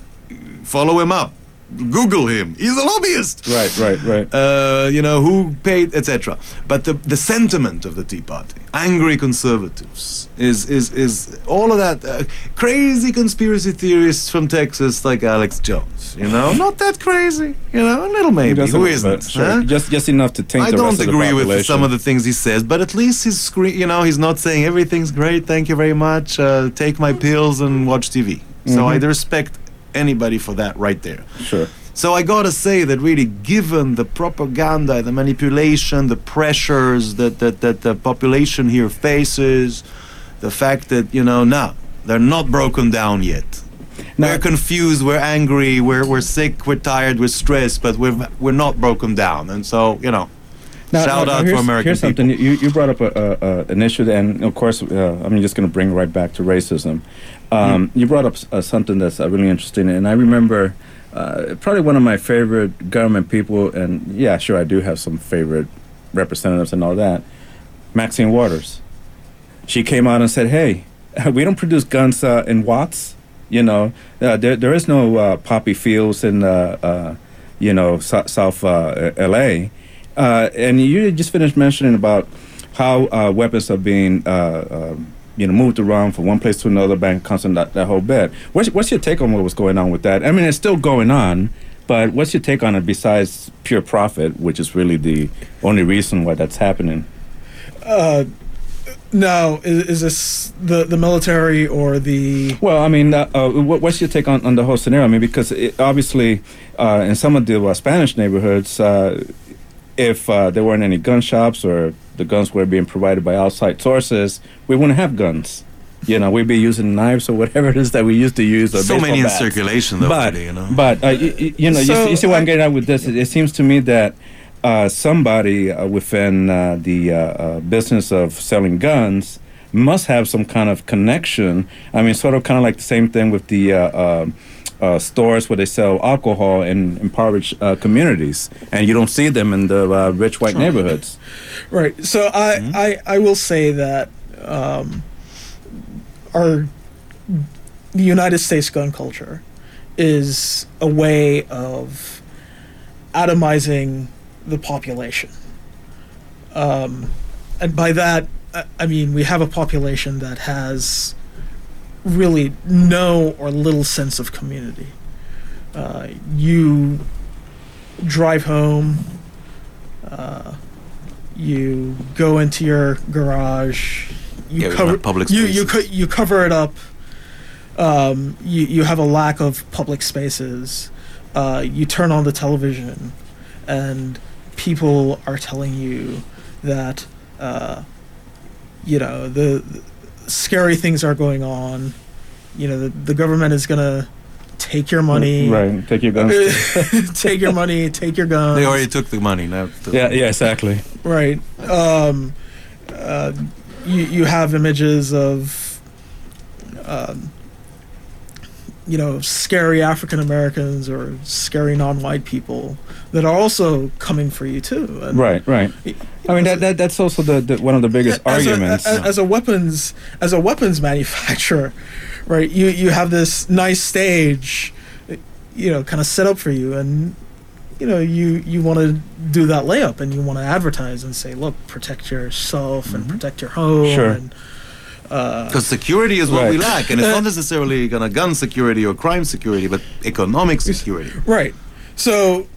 follow him up. Google him. He's a lobbyist. Right, right, right. Uh, you know, who paid, et cetera. But the the sentiment of the Tea Party, angry conservatives, is is is all of that uh, crazy conspiracy theorists from Texas like Alex Jones. You know, not that crazy. You know, a little maybe. Just a Who little bit, isn't? sure. huh? Just just enough to taint I the don't rest of the agree with population. some of the things he says, but at least he's scre- you know, he's not saying everything's great. Thank you very much. Uh, take my pills and watch T V. So I respect anybody for that right there. Sure. So I gotta say that really, given the propaganda, the manipulation, the pressures that, that, that the population here faces, the fact that, you know, now they're not broken down yet. Now- we're confused, we're angry, we're, we're sick, we're tired, we're stressed, but we're, we're not broken down. And so, you know, Now, shout now, out here's, to American here's people. something. You, you brought up a, a, a, an issue, and of course, uh, I'm just going to bring it right back to racism. Um, Mm-hmm. You brought up s- uh, something that's uh, really interesting, and I remember uh, probably one of my favorite government people, and yeah, sure, I do have some favorite representatives and all that, Maxine Waters. She came out and said, hey, we don't produce guns uh, in Watts. You know, uh, there there is no uh, poppy fields in, uh, uh, you know, so- South uh, L A. Uh, and you just finished mentioning about how uh, weapons are being, uh, um, you know, moved around from one place to another, bank constant that, that whole bit. What's what's your take on what was going on with that? I mean, it's still going on, but what's your take on it besides pure profit, which is really the only reason why that's happening? Now, is, is this the, the military or the... Well, I mean, uh, uh, what, what's your take on, on the whole scenario? I mean, because it, obviously, uh, in some of the uh, Spanish neighborhoods, uh, if uh, there weren't any gun shops or the guns were being provided by outside sources, we wouldn't have guns. You know, we'd be using knives or whatever it is that we used to use. Or So baseball many in bats. circulation, though, But, today, you know. but uh, you, you you know, you, So, see- you see what I- I'm getting at with this? It, it seems to me that uh, somebody uh, within uh, the uh, uh, business of selling guns must have some kind of connection. I mean, sort of kind of like the same thing with the uh, uh, uh, stores where they sell alcohol in impoverished uh, communities, and you don't see them in the uh, rich white neighborhoods. Right. So I, I, I will say that um, our the United States gun culture is a way of atomizing the population. Um, and by that, I- I mean we have a population that has really no or little sense of community. Uh, you drive home, uh, you go into your garage, you Yeah, we cover want public you you, spaces. co- you cover it up. Um, you you have a lack of public spaces. Uh, you turn on the television, and people are telling you that, uh, you know, the, the scary things are going on. You know, the, the government is going to take your money. Right, take your guns. take your money, take your guns. They already took the money. Now the Yeah, yeah, exactly. Right. Um, uh, you, you have images of, um, you know, scary African Americans or scary non-white people that are also coming for you too. And Right, right. I mean, that, that that's also the, the one of the biggest as arguments. A, as, as a weapons as a weapons manufacturer, right? You you have this nice stage, you know, kind of set up for you, and you know you you want to do that layup, and you want to advertise and say, look, protect yourself and protect your home. Sure. And, uh, Because security is what we Right. lack, and it's not necessarily gonna gun security or crime security, but economic security. Right. So,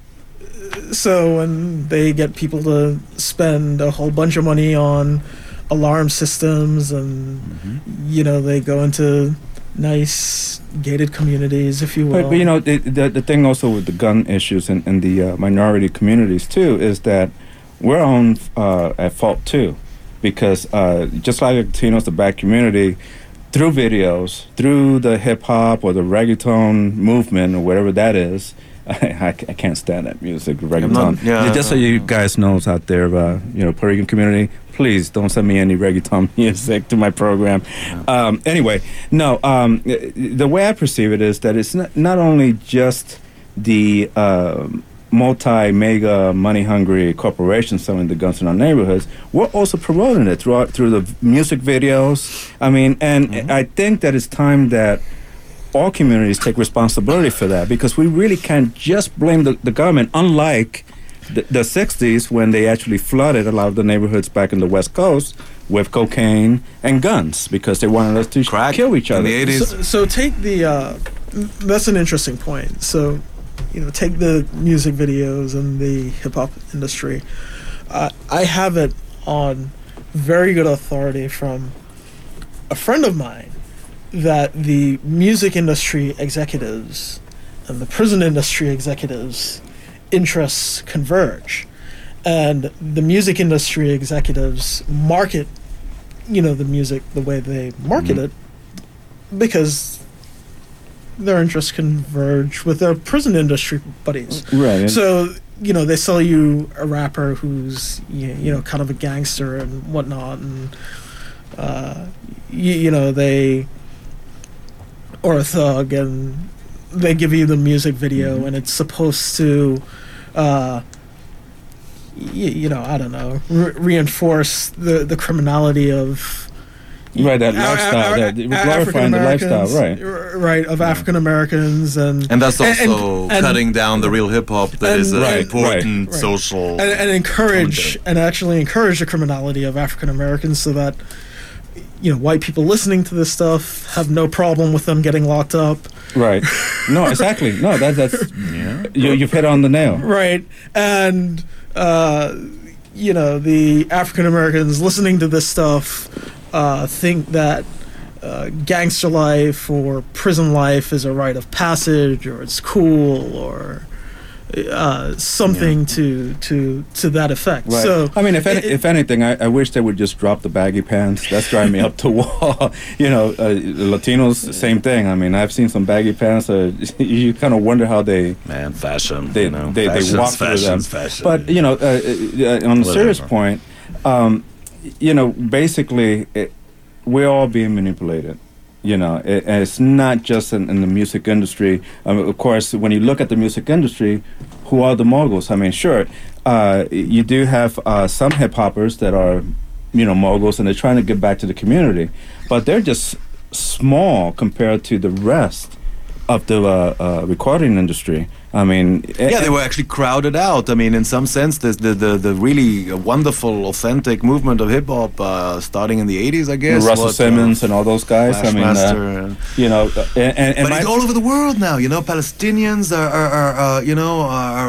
so when they get people to spend a whole bunch of money on alarm systems, and you know they go into nice gated communities, if you will. But, but you know, the, the the thing also with the gun issues in, in the uh, minority communities too is that we're on uh, at fault too, because uh, just like Latinos, the black community, through videos, through the hip hop or the reggaeton movement or whatever that is. I, I can't stand that music, reggaeton. not- yeah, just so uh, you guys knows out there, uh, you know, Puerto Rican community, please don't send me any reggaeton music to my program. Um, anyway, no, um, the way I perceive it is that it's not, not only just the uh, multi-mega money-hungry corporations selling the guns in our neighborhoods, we're also promoting it through, our, through the music videos. I mean, and Mm-hmm. I think that it's time that all communities take responsibility for that, because we really can't just blame the, the government, unlike the, the sixties when they actually flooded a lot of the neighborhoods back in the West Coast with cocaine and guns because they wanted us to Crack kill each in other. the eighties. So, so take the. Uh, that's an interesting point. So, you know, take the music videos and the hip hop industry. Uh, I have it on very good authority from a friend of mine that the music industry executives and the prison industry executives' interests converge, and the music industry executives market, you know, the music the way they market it because their interests converge with their prison industry buddies. Right. and- So, you know, they sell you a rapper who's, you you know, kind of a gangster and whatnot, and, uh, you, you know, they, or a thug, and they give you the music video, and it's supposed to, uh, y- you know, I don't know, re- reinforce the, the criminality of, Right, that A- lifestyle, A- that A- glorifying the lifestyle, African-Americans, right. r- right, of African Americans, and And that's and- also and- cutting down the real hip hop that and- is an Right, important right, right. social. and, and encourage commentary. and actually encourage the criminality of African Americans, so that, you know, white people listening to this stuff have no problem with them getting locked up. Right. No, exactly. No, that, that's, you, you've hit on the nail. Right. And, uh, you know, the African Americans listening to this stuff uh, think that uh, gangster life or prison life is a rite of passage, or it's cool, or uh, something to to to that effect. Right. So I mean, if any, it- if anything, I, I wish they would just drop the baggy pants. That's driving me up the wall. You know, uh, Latinos, same thing. I mean, I've seen some baggy pants. Uh, you kind of wonder how they Man, fashion. they you know, they, they Fashion's walk through them. fashion's fashion. But you know, uh, uh, on a serious Whatever. point, um, you know, basically, it, we're all being manipulated. You know, it, and it's not just in, in the music industry. Um, of course, when you look at the music industry, who are the moguls? I mean, sure, uh, you do have uh, some hip hoppers that are, you know, moguls, and they're trying to get back to the community, but they're just small compared to the rest of the uh, uh, recording industry. I mean, yeah, they were actually crowded out. I mean, in some sense, the the the, the really wonderful, authentic movement of hip hop, uh, starting in the eighties, I guess. Russell what, Simmons uh, and all those guys. I mean, uh, Flashmaster, uh, you know, uh, and, and, and but my- it's all over the world now. You know, Palestinians are, are, are uh, you know, are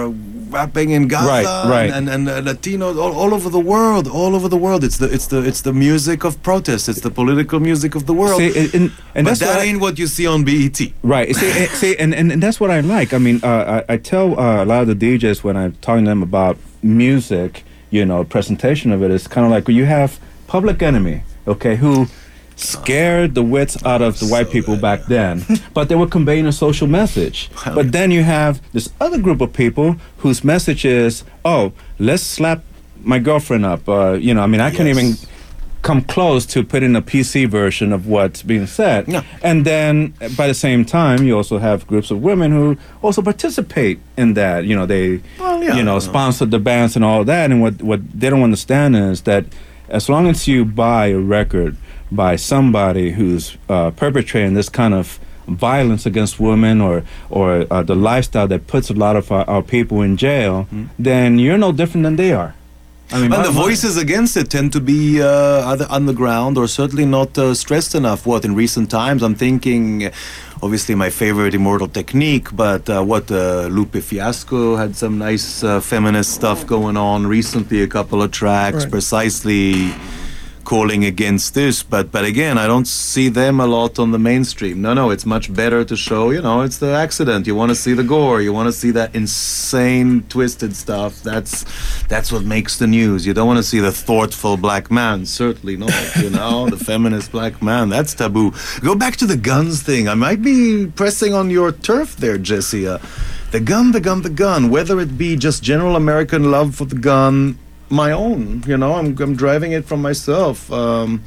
rapping in Gaza, Right, right. and and, and uh, Latinos all, all over the world, all over the world. It's the it's the it's the music of protest. It's the political music of the world. See, and, and, and but that's that what I- ain't what you see on B E T. Right. See, and, see and, and, and that's what I like. I mean, uh, I, I tell uh, a lot of the D Js when I'm talking to them about music, you know, presentation of it, it's kind of like when you have Public Enemy, okay, who scared the wits out of the white people back then, but they were conveying a social message. But then you have this other group of people whose message is, oh, let's slap my girlfriend up. Uh, you know, I mean, I can't Yes. even come close to putting a P C version of what's being said. Yeah. And then by the same time, you also have groups of women who also participate in that. You know, they, Well, yeah, you know, you know. sponsor the bands and all that. And what, what they don't understand is that as long as you buy a record by somebody who's uh, perpetrating this kind of violence against women or or uh, the lifestyle that puts a lot of our, our people in jail, then you're no different than they are. I mean, And my- the my- voices against it tend to be uh, either underground or certainly not uh, stressed enough. What in recent times, I'm thinking, uh, obviously my favorite Immortal Technique, but uh, what uh, Lupe Fiasco had some nice uh, feminist stuff going on recently, a couple of tracks Right. precisely calling against this. But but again, I don't see them a lot on the mainstream. No, no, it's much better to show, you know, it's the accident. You want to see the gore. You want to see that insane, twisted stuff. That's that's what makes the news. You don't want to see the thoughtful black man. Certainly not. You know, the feminist black man. That's taboo. Go back to the guns thing. I might be pressing on your turf there, Jesse. Uh, the gun, the gun, the gun. Whether it be just general American love for the gun, my own, you know, I'm I'm driving it from myself, um,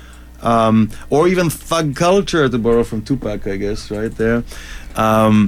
um, or even thug culture, to borrow from Tupac, I guess, right there. Um,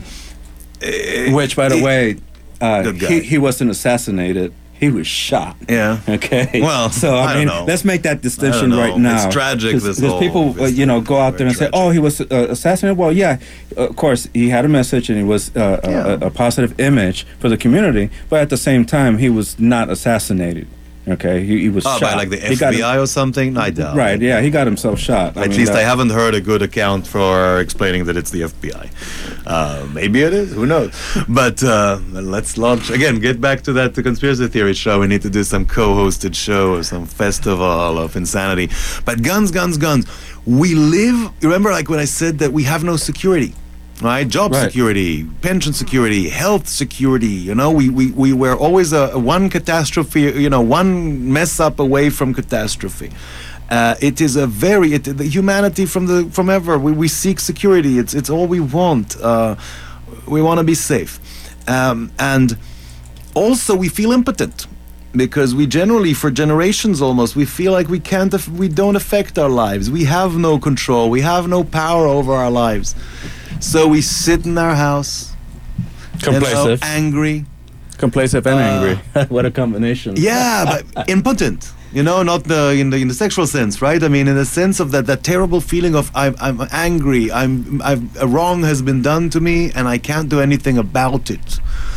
Which, by the it- way, uh, Good guy. he, he wasn't assassinated. He was shot. Yeah. Okay. Well, so I, I don't mean, know. let's make that distinction know. right now. It's tragic, this Because whole- people, uh, it's you know, go out there and say, very "Oh, he was uh, assassinated." Well, yeah, of course, he had a message and he was uh, Yeah. a, a positive image for the community. But at the same time, he was not assassinated. Okay, he, he was Oh, shot. by like the He F got B I or something? I doubt. Right. Yeah, he got himself shot. At mean, least uh, I haven't heard a good account for explaining that it's the F B I. Uh, maybe it is. Who knows? But uh, let's launch again. Get back to that the conspiracy theory show. We need to do some co-hosted show or some festival of insanity. But guns, guns, guns. We live. Remember, like when I said that we have no security. Right, job Right. security, pension security, health security. You know, we, we, we were always a, a one catastrophe. You know, one mess up away from catastrophe. Uh, it is a very it, the humanity from the from ever. We, we seek security. It's it's all we want. Uh, we want to be safe, um, and also we feel impotent. Because we generally, for generations almost, we feel like we can't, aff- we don't affect our lives. We have no control. We have no power over our lives. So we sit in our house, you know, Complacent. angry. Complacent and Uh, angry. What a combination. Yeah, but impotent. You know, not the in the in the sexual sense, right? I mean, in the sense of that that terrible feeling of I'm I'm angry. I'm I've, a wrong has been done to me, and I can't do anything about it.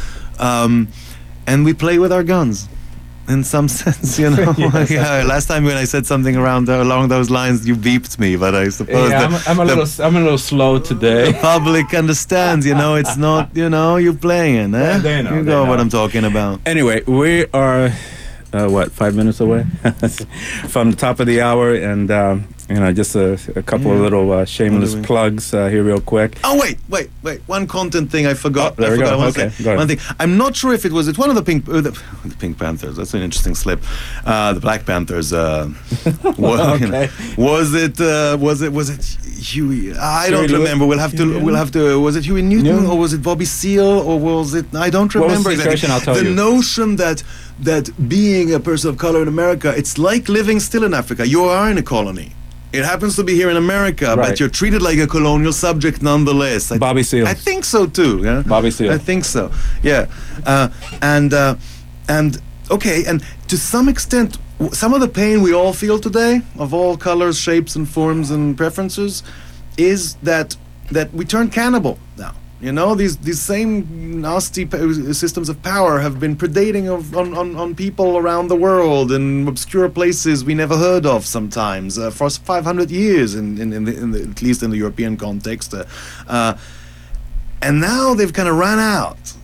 Um, and we play with our guns. In some sense, you know. Yes. Yeah. Last time when I said something around uh, along those lines, you beeped me. But I suppose Yeah, the, I'm, I'm a the little, I'm a little slow today. public understands. You know, it's not. You know, you're playing. Eh? Yeah, they know, You they know what know. I'm talking about. Anyway, we are, uh, what, five minutes away from the top of the hour, and um, you know, just a, a couple of Yeah. little uh, shameless What do we- plugs uh, here, real quick. Oh wait, wait, wait! One content thing I forgot. Oh, there I we forgot go. one Okay, thing. go ahead. One thing. I'm not sure if it was it one of the Pink uh, the, the Pink Panthers. That's an interesting slip. Uh, the Black Panthers. Uh, was, Okay. was it? Uh, was it? Was it Huey? I don't Huey Lewis? remember. We'll have to. Huey We'll have to. Was it Huey Newton Newton? or was it Bobby Seale or was it? I don't What was remember the exactly. situation? I'll tell the you. notion that that being a person of color in America, it's like living still in Africa. You are in a colony. It happens to be here in America, Right. but you're treated like a colonial subject nonetheless. I, Bobby Seale. I think so too. Yeah, Bobby Seale. I think so. Yeah, uh, and uh, and okay, and to some extent, w- some of the pain we all feel today, of all colors, shapes, and forms and preferences, is that that we turn cannibal now. You know, these these same nasty pa- systems of power have been predating of, on, on, on people around the world in obscure places we never heard of sometimes uh, for five hundred years, in, in, in, the, in the, at least in the European context. Uh, uh, and now they've kind of run out.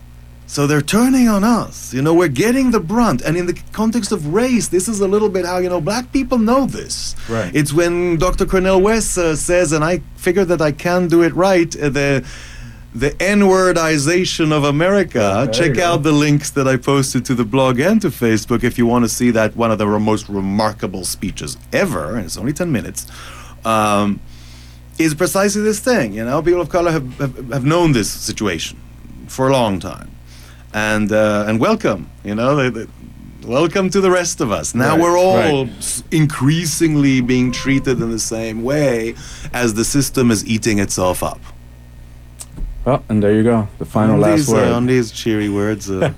So they're turning on us. You know, we're getting the brunt. And in the context of race, this is a little bit how, you know, black people know this. Right. It's when Doctor Cornel West uh, says, and I figured that I can do it right, uh, the the N-wordization of America. There Check you out go. the links that I posted to the blog and to Facebook if you want to see that one of the most remarkable speeches ever, and it's only ten minutes, um, is precisely this thing. You know, people of color have, have, have known this situation for a long time. And uh, and welcome, you know, they, they, welcome to the rest of us. Now Right, we're all right. s- increasingly being treated in the same way as the system is eating itself up. Well, and there you go. The final on last these, word. Uh, on these cheery words. Uh,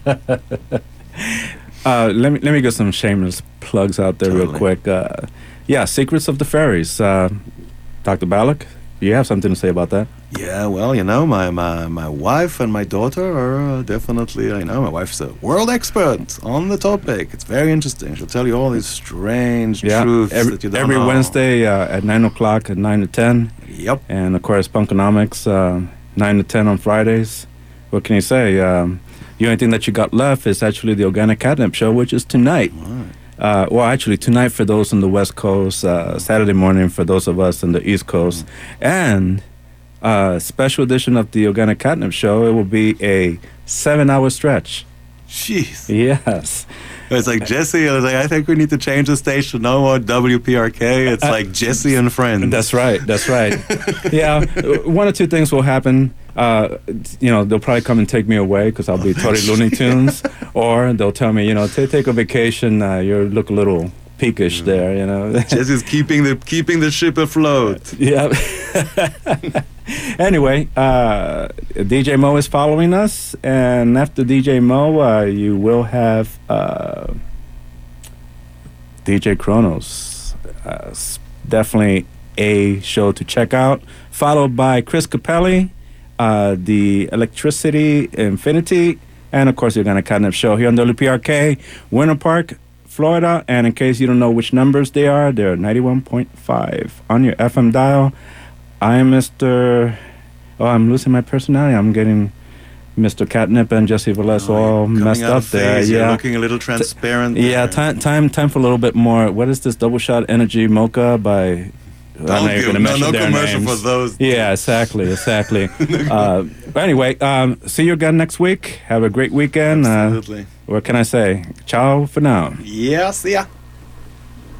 Uh, let me let me get some shameless plugs out there real Totally. quick. Uh, yeah, Secrets of the Fairies. Uh, Doctor Ballack, you have something to say about that? yeah, well, you know, my, my, my wife and my daughter are uh, definitely, I know, my wife's a world expert on the topic. It's very interesting. She'll tell you all these strange Yeah, truths every, that you don't every know. Wednesday uh, at nine o'clock at nine to ten, Yep. and of course Punkonomics uh, nine to ten on Fridays. What can you say? Um, the only thing that you got left is actually the Organic Catnip Show, which is tonight. Uh, well, actually, tonight for those on the West Coast, uh, Saturday morning for those of us on the East Coast, and uh, special edition of the Organic Catnip Show. It will be a seven-hour stretch. Jeez. Yes. It's like Jesse, I was like, I think we need to change the station. No more W P R K. It's like Jesse and Friends. That's right. That's right. Yeah, one or two things will happen. Uh, you know, they'll probably come and take me away because I'll be totally Looney Tunes, or they'll tell me, you know, "Ta- take a vacation. Uh, you look a little peakish there. You know. Jesse's keeping the keeping the ship afloat. Yeah. Anyway, uh, D J Mo is following us, and after D J Mo, uh, you will have uh, D J Kronos. Uh, s- definitely a show to check out. Followed by Chris Capelli, uh, the Electricity Infinity, and of course, you're going to Catnip Show here on W P R K, Winter Park, Florida. And in case you don't know which numbers they are, they're ninety-one point five on your F M dial. I am Mister Oh, I'm losing my personality. I'm getting Mister Catnip and Jesse Velez Oh, all you're coming messed out up of there. phase. You're Yeah. looking a little transparent. Yeah, there. time, time, time for a little bit more. What is this double shot energy mocha by? I know Don't you're give- gonna no, mention no their commercial names. for those. Yeah, exactly, exactly. uh, but anyway, um, see you again next week. Have a great weekend. Uh, Absolutely. what can I say? Ciao for now. Yes, yeah.